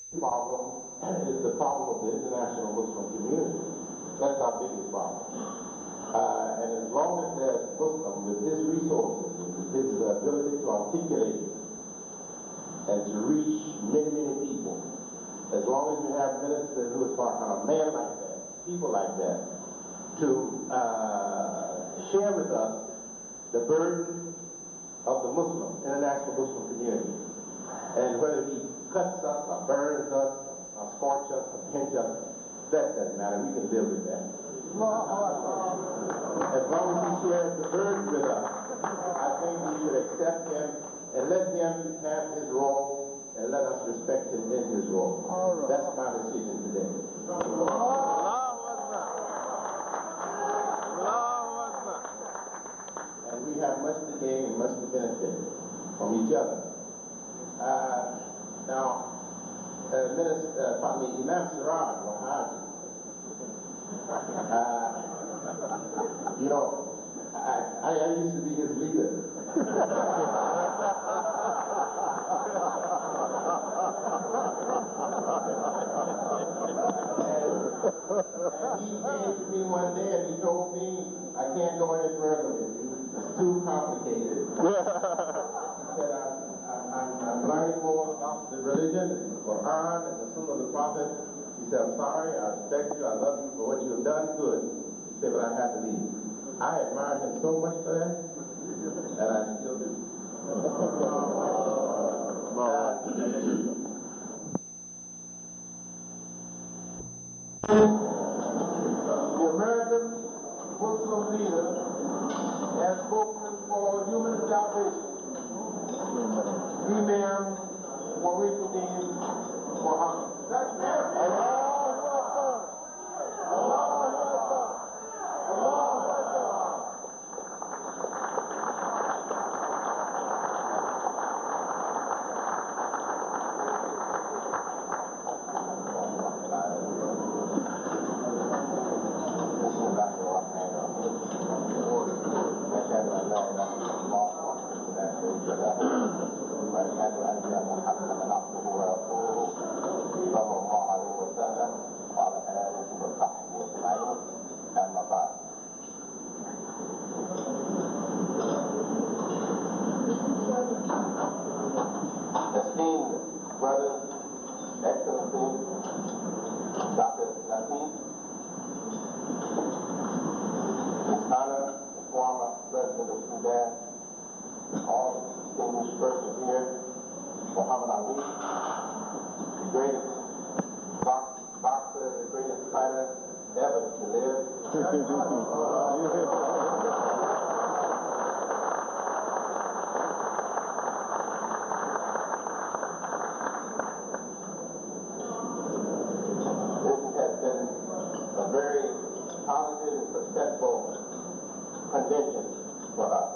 problem is the problem of the international Muslim community. That's our biggest problem. And as long as there's Muslim with his resources, with his ability to articulate and to reach many, many people, as long as you have Minister Louis Farrakhan, a man like that, people like that, to share with us the burden of the Muslim, international Muslim community. And whether he cuts us or burns us or scorches us or pinch us, that doesn't matter. We can live with that. As long as he shares the burden with us, I think we should accept him and let him have his role and let us respect him in his role. That's my decision today. And we have much to gain and much to benefit from each other. Now, Imam Siraj Wahaji, you know, I used to be his leader. And he came to me one day and he told me, I can't go any further with you. It's too complicated. He said, I'm learning more about the religion, the Quran, and the Sunnah of the Prophet. He said, I'm sorry, I respect you, I love you for what you have done, good. He said, but I have to leave. I admired him so much for that, and I still do. The American Muslim leader has spoken for human salvation. Imam Muhyiddin Muhammad. Esteemed brothers, Excellencies, Dr. Nassim, His Honor, the former President of Sudan, all distinguished persons here, Muhammad Ali, the greatest boxer, the greatest fighter ever to live. Positive and successful convention for us.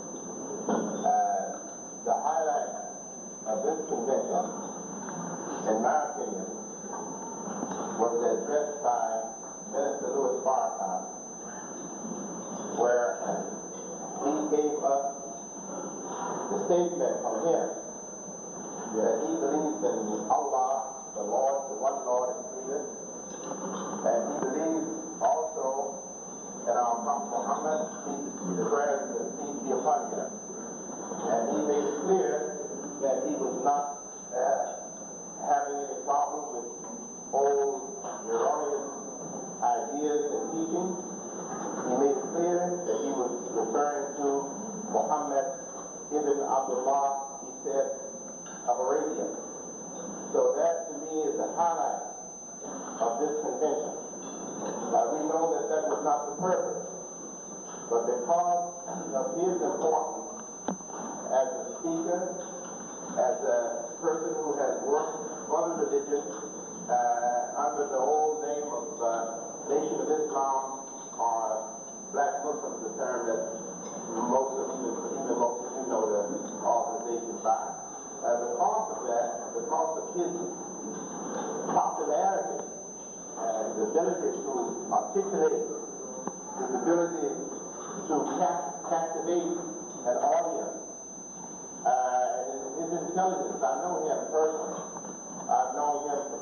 The highlight of this convention, in my opinion, was the address by Minister Louis Farrakhan, where he gave us the statement from him that he believes in Allah, the Lord, the one Lord and Creator, and he believes also in our Prophet Muhammad, the prayer and peace be upon him. And he made it clear that he was not having any problem with old erroneous ideas and teachings. He made it clear that he was referring to Muhammad ibn Abdullah, he said, of Arabia. So that to me is the highlight of this convention. We know that that was not the purpose, but because of his importance as a speaker, as a person who has worked for the religion under the old name of Nation of Islam, or Black Muslims, the term that most of you know the organization by. Because of that, because of his popularity, and the ability to articulate, his ability to captivate an audience, and his intelligence. I know him personally. I've known him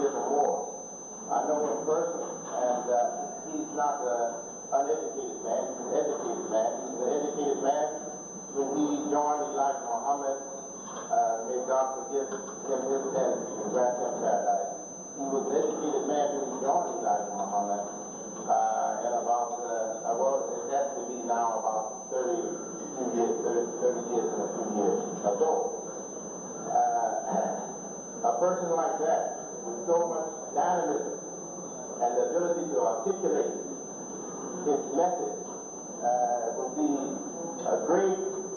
years or more. I know him personally, and he's not an uneducated man. He's an educated man. He's an educated man when he joined Elijah Muhammad. May God forgive him his sins and grant him paradise. He was an educated man when he joined Elijah Muhammad. And about, it has to be now about 30 years and a few years ago. A person like that, with so much dynamism and the ability to articulate his message, would be a great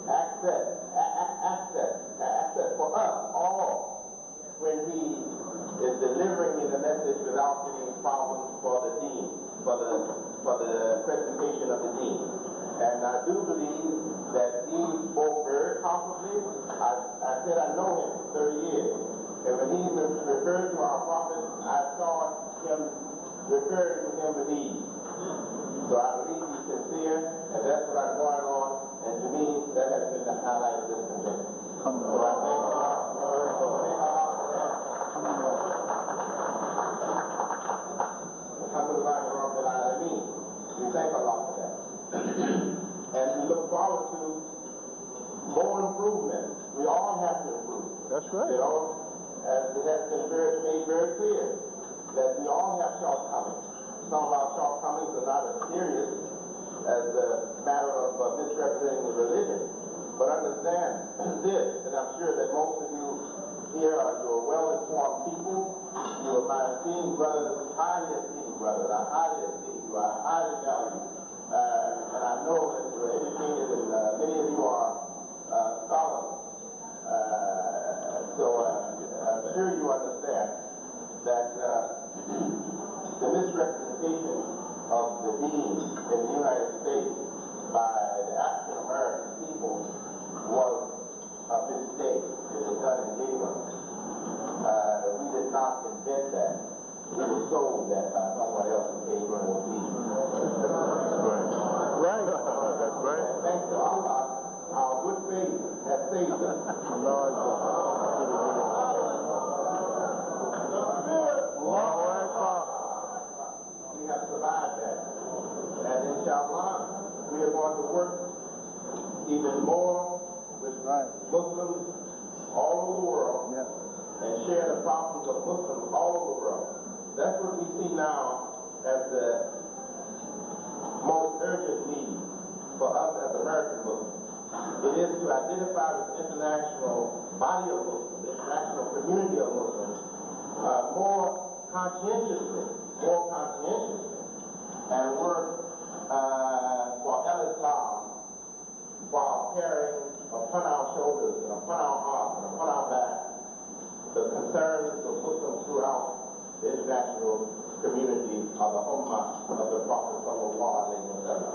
asset for us all when he is delivering in the message without any problems for the deen, for the presentation of the deen. And I do believe that he spoke very confidently. I said I know him for 30 years. And when he referred to our prophet, I saw him referring to him with ease. So I believe he's sincere, and that's what I'm going on. And to me, that has been the highlight of this convention. So I thank Allah for that. We thank Allah for that. And we look forward to more improvement. We all have to improve. That's right. You know, as it has been made very clear, that we all have shortcomings. Some of our shortcomings are not as serious as the matter of misrepresenting the religion. But understand this, and I'm sure that most of you here are well-informed people. You are my esteemed brothers, highly esteemed brothers. I highly esteem you. I highly value you. And I know that you're educated, and many of you are scholars. So I'm sure you understand that the misrepresentation of the deen in the United States by the African American people was a mistake. It was done in ignorance. We did not invent that. It was sold that by someone else who came from the sea. Right. That's right. And thanks to Allah, our good faith has saved us. We have survived that. And inshallah, we are going to work even more with Muslims all over the world and share the problems of Muslims all over the world. That's what we see now as the most urgent need for us as American Muslims. It is to identify with the international body of Muslims, the international community of Muslims, more conscientiously, and work for Al-Islam while carrying upon our shoulders and upon our hearts and upon our backs the concerns of Muslims throughout the international community of the Ummah of the Prophet sallallahu alaihi wasallam.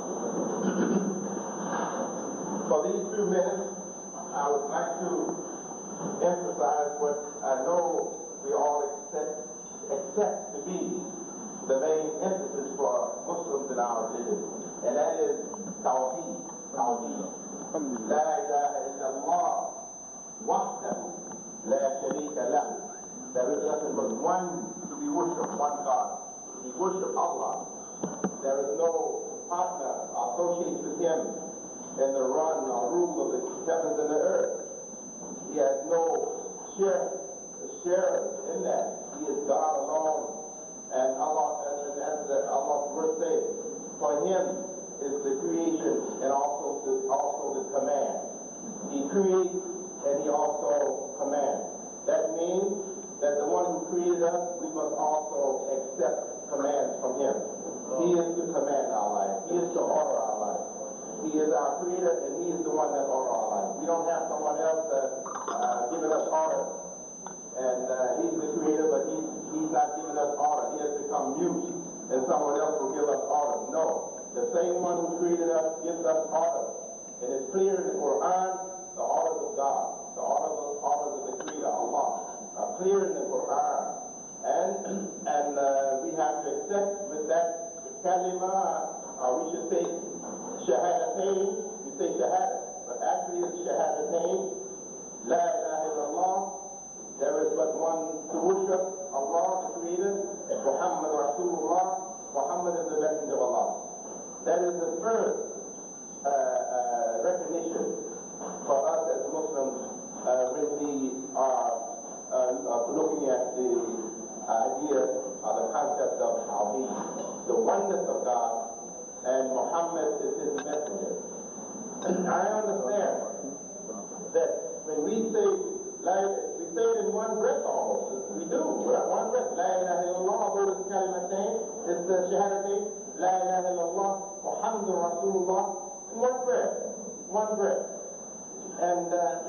For these few minutes, I would like to emphasize what I know we all accept to be the main emphasis for Muslims in our religion, and that is Tawheed. La ilaha illallah wahdahu la sharika lahu. There is nothing but one to be worshipped, one God. We worship Allah. There is no partner associated with him in the run or rule of the heavens and the earth. He has no share in that. He is God alone. And Allah, as Allah's word says, for him is the creation and also the command. He creates and he also commands. That means that the one who created us, we must also accept commands from him. He is to command our life. He is to order our life. He is our creator and he is the one that orders our life. We don't have someone else giving us orders. And he's the creator, but he's not giving us orders. He has become mute, and someone else will give us orders. No. The same one who created us gives us orders. And it's clear in the Quran, the orders of God, the orders of the Creator, Allah, are clear in the Quran. And we have to accept with that kalima, or we should say shahadatain. We say shahada, but actually it's shahadatain. La ilaha illallah. There is but one to worship, Allah, now understand that when we say it in one breath almost. We do. One breath. La ilaha illallah. Although it's kalimatain, it's the shahadatain. La ilaha illallah. Muhammadur Rasulullah. In one breath. One breath. And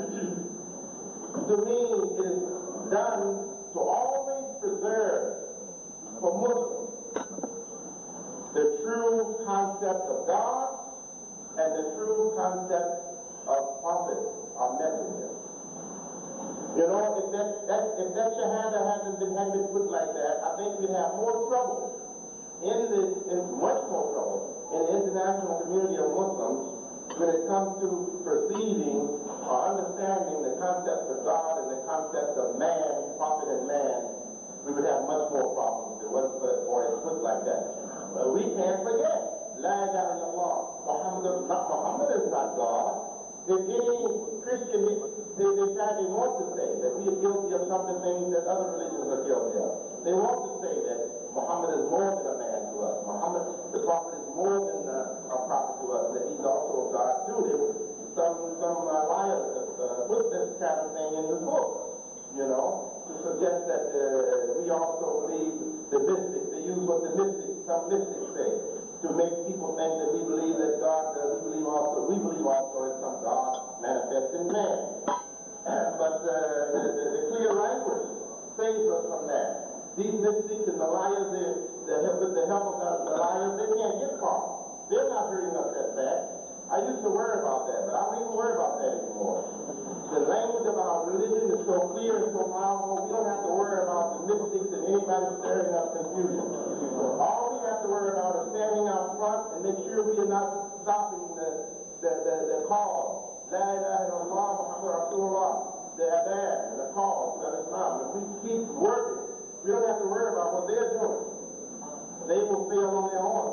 to me, it is done to always preserve for Muslims the true concept of God and the true concept of prophet or messenger. You know, if that shahada hadn't been put like that, I think we'd have more trouble much more trouble in the international community of Muslims when it comes to perceiving or understanding the concept of God and the concept of man, prophet and man. We would have much more problems if it wasn't for it put like that. But we can't forget, La ilaha illallah, Muhammad is not God. If any Christian, they sadly want to say that we are guilty of some of the things that other religions are guilty of. They want to say that Muhammad is more than a man to us. Muhammad, the prophet, is more than a prophet to us, that he's also God too. There were some liars that put this kind of thing in the book, you know, to suggest that we also believe the mystics. They use what some mystics say, to make people think that we believe that God, we believe also in some God manifest in man. But the clear language saves us from that. These mystics and the liars, with the help of the liars, they can't get far. They're not hurting us that bad. I used to worry about that, but I don't even worry about that anymore. The language of our religion is so clear and so powerful, we don't have to worry about the mystics and anybody stirring up confusion. All we have to worry about is standing out front and make sure we are not stopping the call. La ilaha illallah, Muhammad Rasulullah, the adhan and the call to Islam. If we keep working, we don't have to worry about what they're doing. They will fail on their own.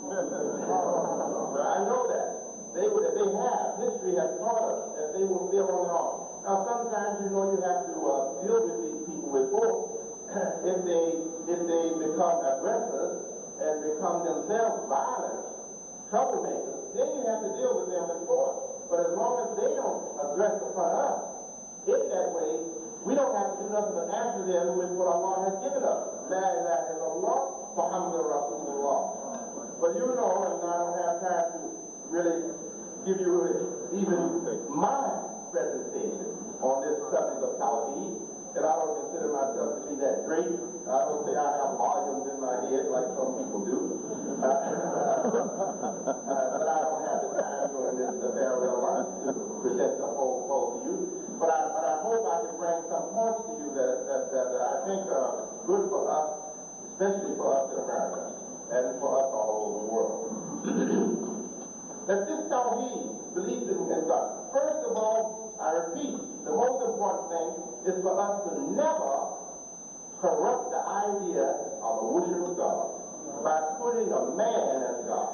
I know that. They have. History has taught us that they will fail on their own. Now, sometimes, you know, you have to deal with these people with force. If they become aggressors and become themselves violent, troublemakers, then you have to deal with them with force. But as long as they don't aggress upon us in that way, we don't have to do nothing but answer them with what Allah has given us. La ilaha illallah, Muhammadur Rasulullah. But you know, and I don't have time to really give you even my presentation on this subject of Tawheed, and I don't consider myself to be that great. I don't say I have volumes in my head like some people do. But I don't have the time during this farewell lunch to present the whole to you. But I hope I can bring some points to you that I think are good for us, especially for us in America, and for us all over the world. That this Tawheed, belief in God. First of all, I repeat, the most important thing is for us to never corrupt the idea of the worship of God by putting a man as God.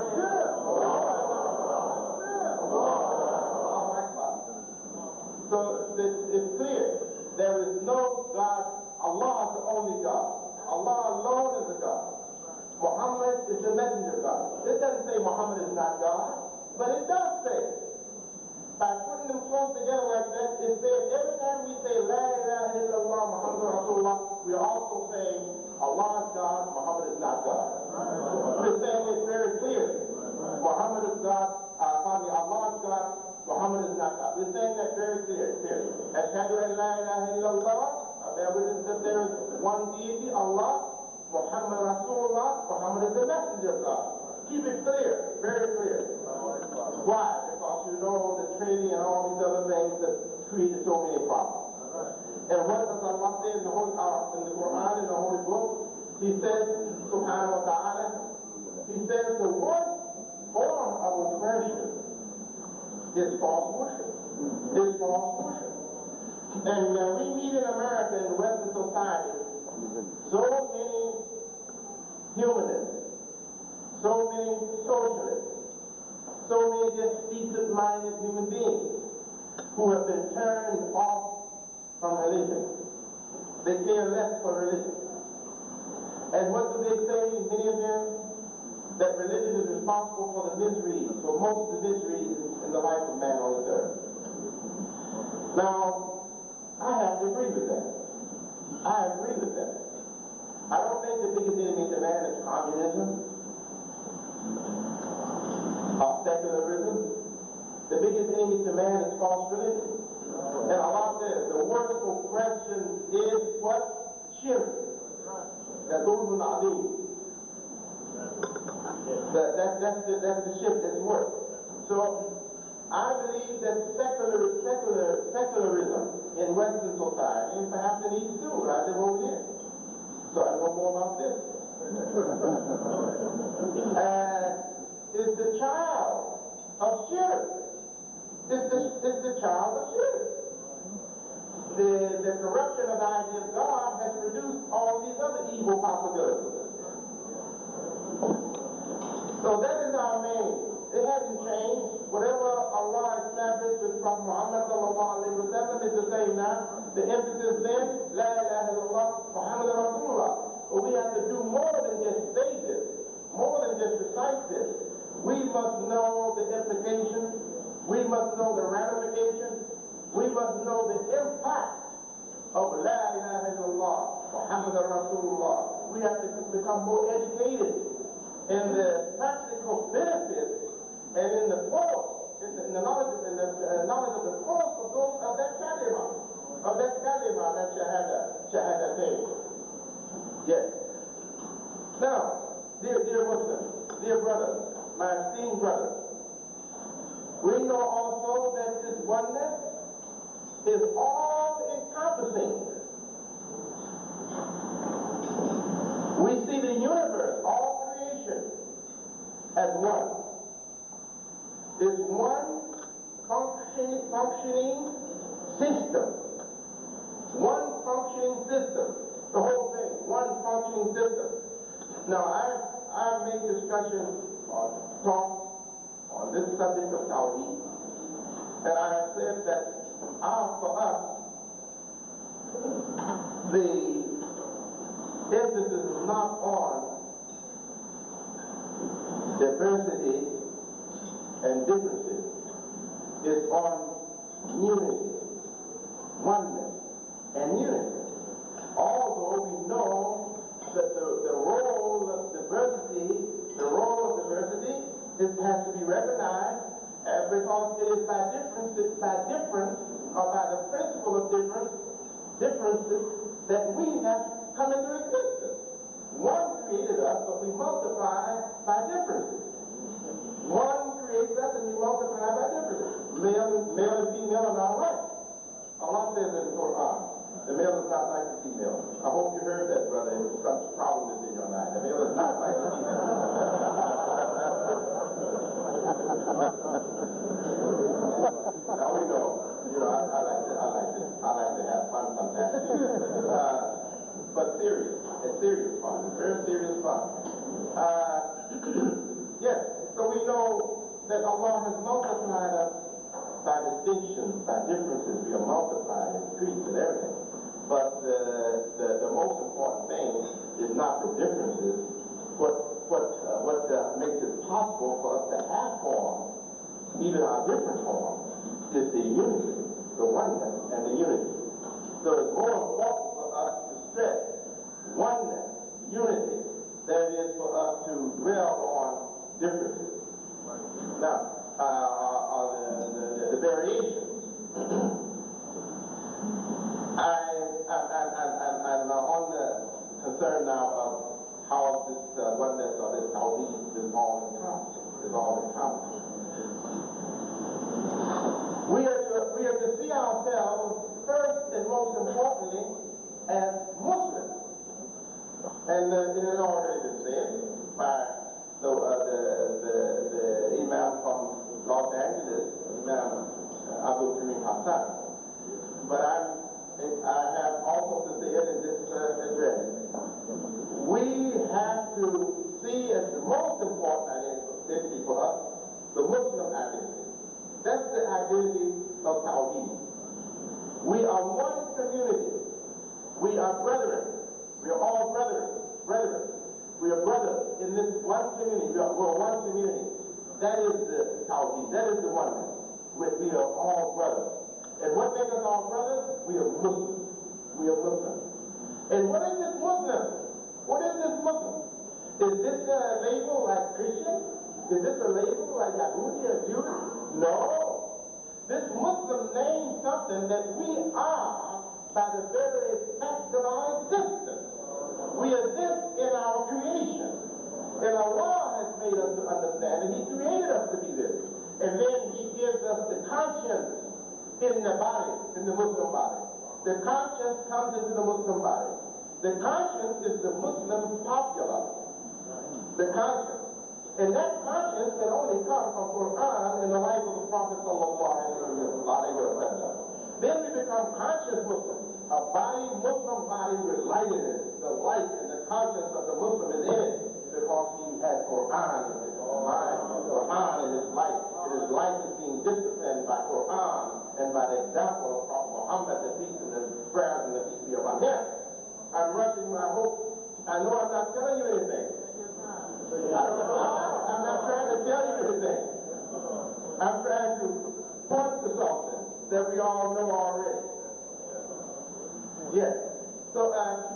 So it's clear. There is no God. Allah is the only God. Allah alone is a God. Muhammad is the messenger of God. It doesn't say Muhammad is not God, but it does say. By putting them close together like that, it says every time we say La ilaha illallah, Muhammad Rasulullah, we're also saying Allah is God, Muhammad is not God. We're saying it very clear. Muhammad is God, Allah is God, Muhammad is not God. We're saying that very clear. Ashhadu an la ilaha illallah, bear witness that there is one deity, Allah, Muhammad Rasulullah, Muhammad is the messenger of God. Keep it clear, very clear. Why? Because you know the Trinity and all these other things that create so many problems. And what does Allah say in the Quran, in the Holy Book? He says, subhanahu wa ta'ala, he says the worst form of oppression is false worship. And when we meet in America, in Western society, so many humanists, so many socialists, so many just decent-minded human beings who have been turned off from religion. They care less for religion. And what do they say, many of them? That religion is responsible for the miseries, for most of the miseries in the life of man on this earth. Now, I have to agree with that. I agree with that. I don't think the biggest enemy to man is communism or secularism. The biggest enemy to man is false religion. And Allah says the worst oppression is what? Shirk. That's the shirk that's worse. So I believe that secularism in Western society, and perhaps in East too, I live over here, so I know more about this, is the child of shirk. It's the child of shirk. The corruption of the idea of God has produced all these other evil possibilities. So that is our main. It hasn't changed. Whatever Allah established with Prophet Muhammad sallallahu alaihi wasallam is the same now. The emphasis then, La ilaha illallah, Muhammad Rasulullah. But we have to do more than just say this, more than just recite this. We must know the implications. We must know the ramifications. We must know the impact of La ilaha illallah, Muhammad Rasulullah. We have to become more educated in the practical benefits and in the force, in the knowledge of the force of that kalima, that shahada thing. Yes. Now, dear Muslims, dear brothers, my esteemed brothers, we know also that this oneness is all-encompassing. We see the universe, all creation, as one. Is one functioning system. One functioning system. The whole thing, one functioning system. Now, I've made discussions or talks on this subject of Tawheed, and I have said that for us, the emphasis is not on diversity and differences. It's on unity, oneness, and unity. Although we know that the role of diversity has to be recognized, because it is by difference, or by the principle of differences that we have come into existence. One created us, but we multiply by differences. One creates us and we multiply by differences. Male and female are not right. Allah says in the Quran, the male is not like the female. I hope you heard that, brother. If some problem is in your mind. The male is not like the female. Now we know. You know, I like to have fun sometimes. But serious. It's serious fun. It's very serious fun. Yes. So we know that Allah has multiplied us by distinctions, by differences. We are multiplied, increased, and everything. But the most important thing is not the differences. What makes it possible for us to have form, even our different forms, is the unity, the oneness, and the unity. So it's more important for us to stress oneness, unity, than it is for us to dwell on differences. Now, the variations. I'm on the concern now of how this oneness or this Tawheed is all-encompassing. We are to see ourselves first and most importantly as Muslims. And it has already been said by the Imam from Los Angeles, Imam Abdul Karim Hassan. But I have also to say it in this address. We have to see as the most important identity for us, the Muslim identity. That's the identity of Tawheed. We are one community. We are brethren. We are all brethren. We are brothers in this one community. We're one community. That is the Tawheed. That is the oneness. we are all brothers. And what makes us all brothers? We are Muslims. We are Muslims. And what is this Muslim? What is this Muslim? Is this a label like Christian? Is this a label like Yahudi or Jewish? No. This Muslim names something that we are by the very fact of our existence. We exist in our creation. And Allah has made us to understand that He created us to be this. And then He gives us the conscience in the body, in the Muslim body. The conscience comes into the Muslim body. The conscience is the Muslim popular. The conscience. And that conscience can only come from Quran in the life of the Prophet sallallahu alaihi wasallam. Then we become conscious Muslims. A body, Muslim body with light in it. The light and the conscience of the Muslim is in it because he has Quran in his mind. Quran in his life. And his life is being disciplined by Quran and by the example of Prophet Muhammad, the peace and the prayers and the peace be upon him. I'm rushing my hope. I know I'm not telling you anything. I'm not trying to tell you anything. I'm trying to point to something that we all know already. Yes. So,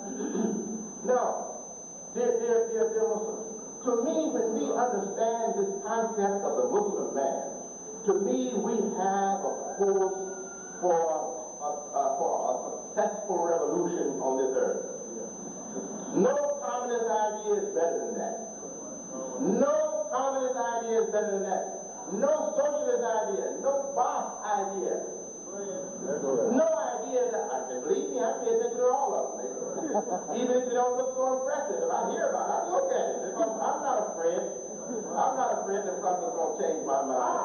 now, dear Muslims, to me, when we understand this concept of the Muslim man, to me, we have a course for a successful revolution on this earth. No communist idea is better than that. No communist idea is better than that. No socialist idea. No Ba'ath idea. No idea that, believe me, I pay attention to all of them. Even if they don't look so impressive. If I hear about it, I look at it. Because I'm not afraid. I'm not afraid that something's going to change my mind.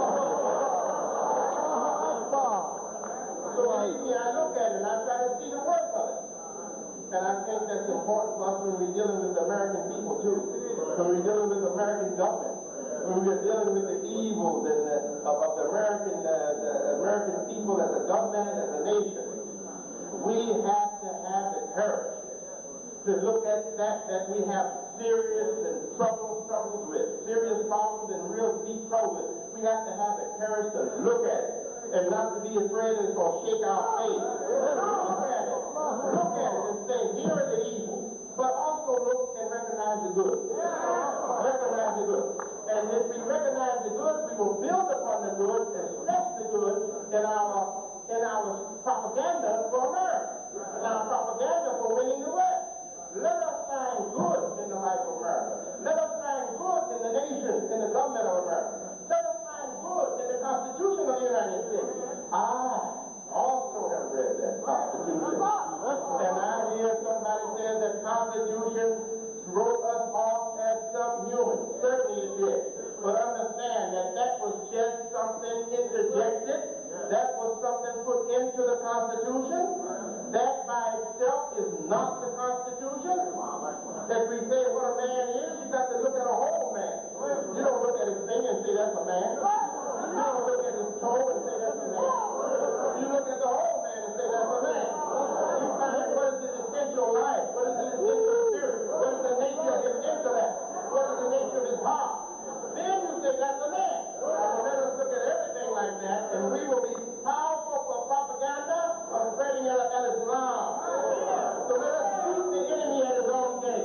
So believe me, I look at it and I try to see the worth of it. And I think that's important for us when we're dealing with the American people, too. When we're dealing with the American government. When we're dealing with the evils of the American people as a government, as a nation. We have to have the courage to look at that we have serious and troubles with. Serious problems and real deep troubles. We have to have the courage to look at it. And not to be afraid that it's going to shake our faith. Look at it. Look at it and say, here is the evil. But also look and recognize the good. Recognize the good. And if we recognize the good, we will build upon the good and stress the good in our propaganda for America. In our propaganda for winning the West. Let us find good in the life of America. Let us find good in the nation, in the government of America. Let us find good in the Constitution of the United States. I also have read that Constitution. And I hear somebody say that Constitution wrote us off as subhuman. Certainly it did. But understand that was just something interjected. That was something put into the Constitution. That by itself is not the Constitution. If we say what a man is, you got to look at a whole man. You don't look at his finger and say that's a man. You don't look at his toe and say that's a man. You look at the whole man and say that's a man. You find what is his essential life, what is his essential spirit, what is the nature of his intellect, what is the nature of his heart. Then you say that's a man. So let us look at everything like that, and we will be powerful for propaganda of spreading Islam. So let us beat the enemy at his own game.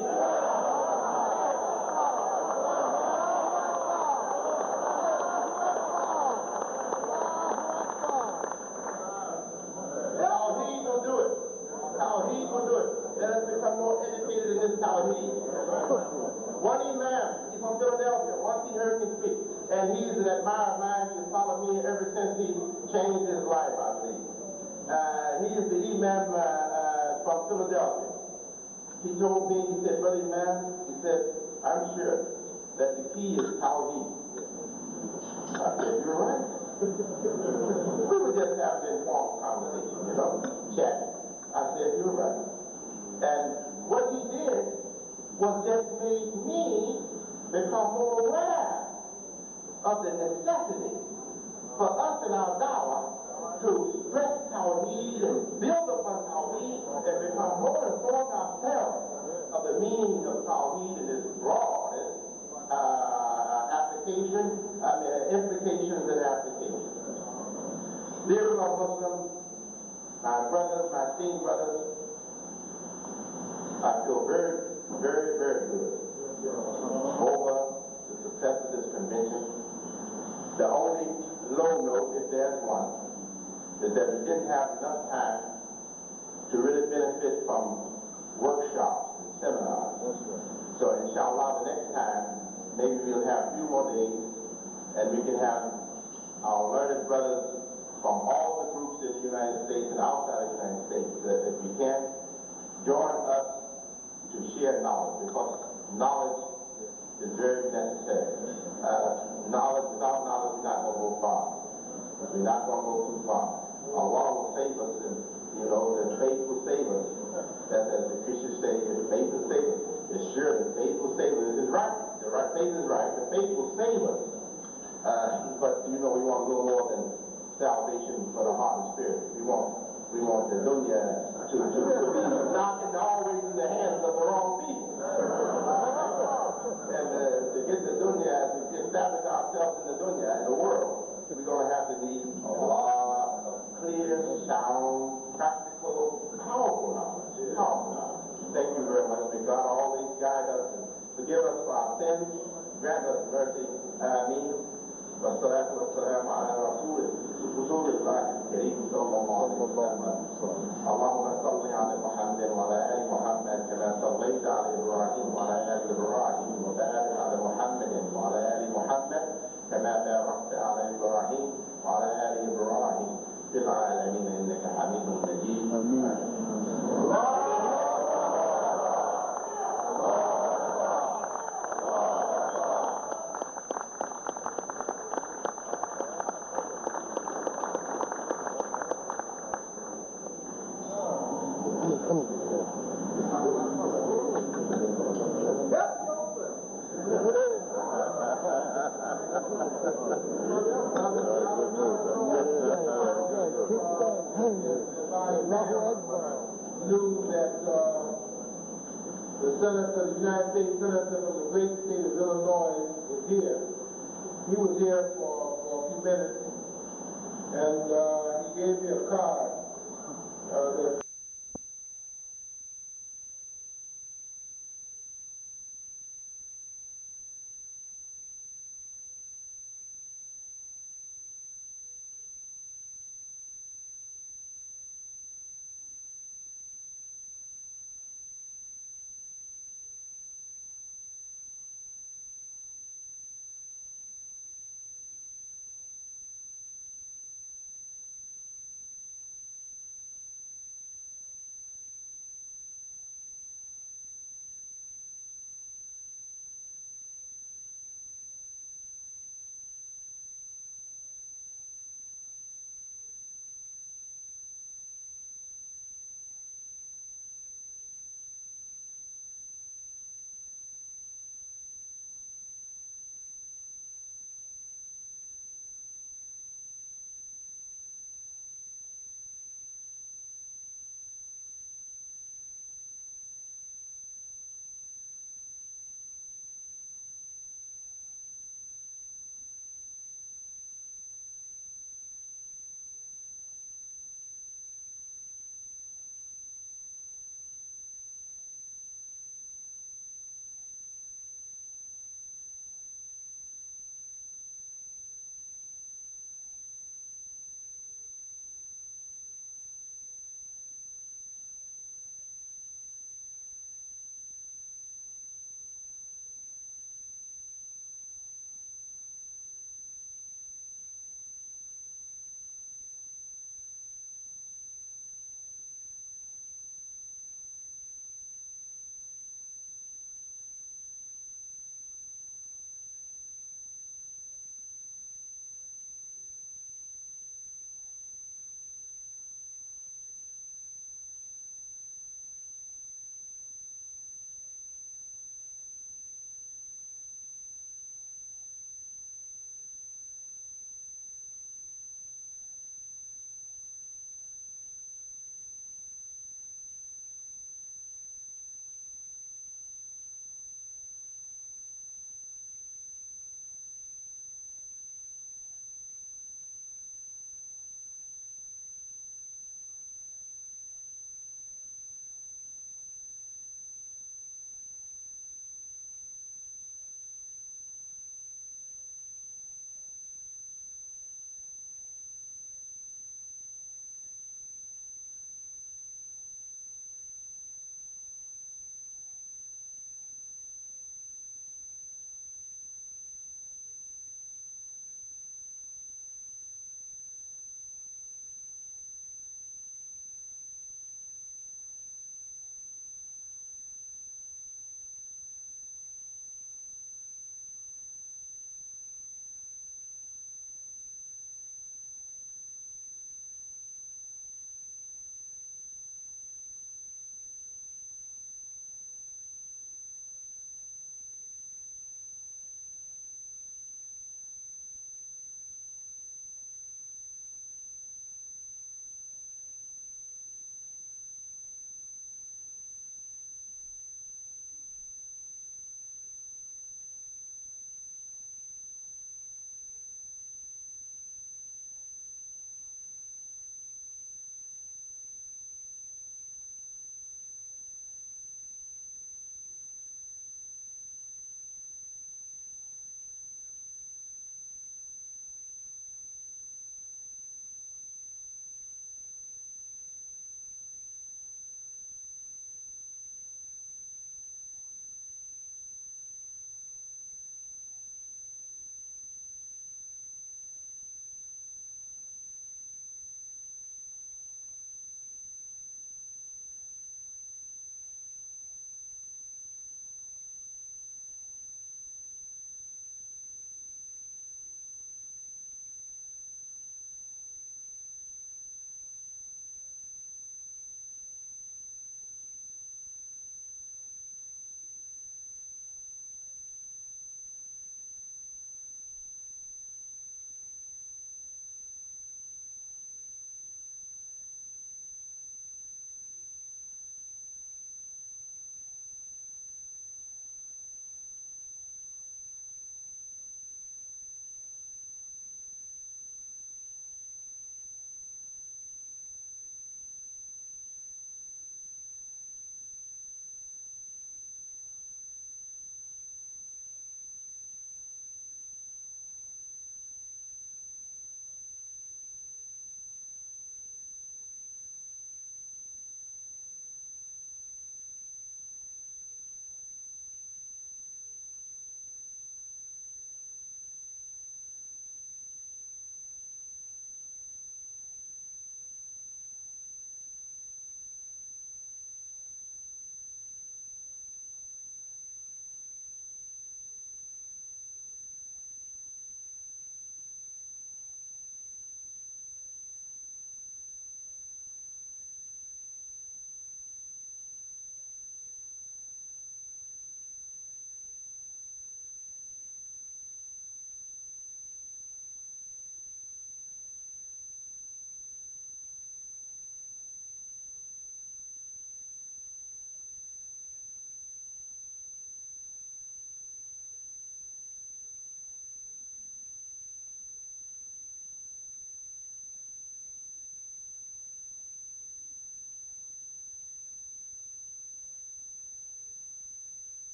Tawheed will do it. Tawheed will do it. Let us become more educated in this Tawheed. One imam, he's from Philadelphia. Once he heard me speak, and he's an admirer of mine. He's followed me ever since he changed his life, I believe. He is the imam from Philadelphia. He told me, he said, Brother Imam, he said, I'm sure that the key is Tawheed. I said, you're right. We were just having an informal conversation, chatting. I said, you're right. And what he did was just made me become more aware of the necessity for us in our dawah to stress Tawheed and build upon Tawheed and become more informed ourselves of the meaning of Tawheed and its broadest implications and applications. Dear fellow Muslims, my brothers, my esteemed brothers, I feel very, very, very good over the success of this convention. The only low note, if there's one, is that we didn't have enough time to really benefit from workshops and seminars. So inshallah, the next time, maybe we'll have a few more days, and we can have our learned brothers from all the groups in the United States and outside of the United States, that if we can, join us to share knowledge, because knowledge is very necessary. Knowledge, without knowledge, we're not going to go far. We're not going to go too far. Allah will save us, and the faith will save us. As the Christians say, the faith will save us. It's sure the faith will save us. It's right. The right faith is right. The faith will save us. But we want a little more than salvation for the heart and spirit. We want the dunya to be not always in the hands of the wrong people. And to get the dunya, to establish ourselves in the dunya, in the world, we're going to have to need a lot of clear, sound, practical, powerful knowledge. Thank you very much. May God always guide us and forgive us for our sins, grant us mercy. Ameen. والصلاة والسلام على رسول الله الكريم صلى الله عليه وسلم. اللهم صل على محمد وعلى آل محمد كما صليت على إبراهيم وعلى آل إبراهيم، وبارك على محمد وعلى آل محمد كما باركت على إبراهيم وعلى آل إبراهيم في العالمين إنك حميد مجيد. آمين. Knew that the United States Senator from the great state of Illinois was here. He was here for a few minutes, and he gave me a card.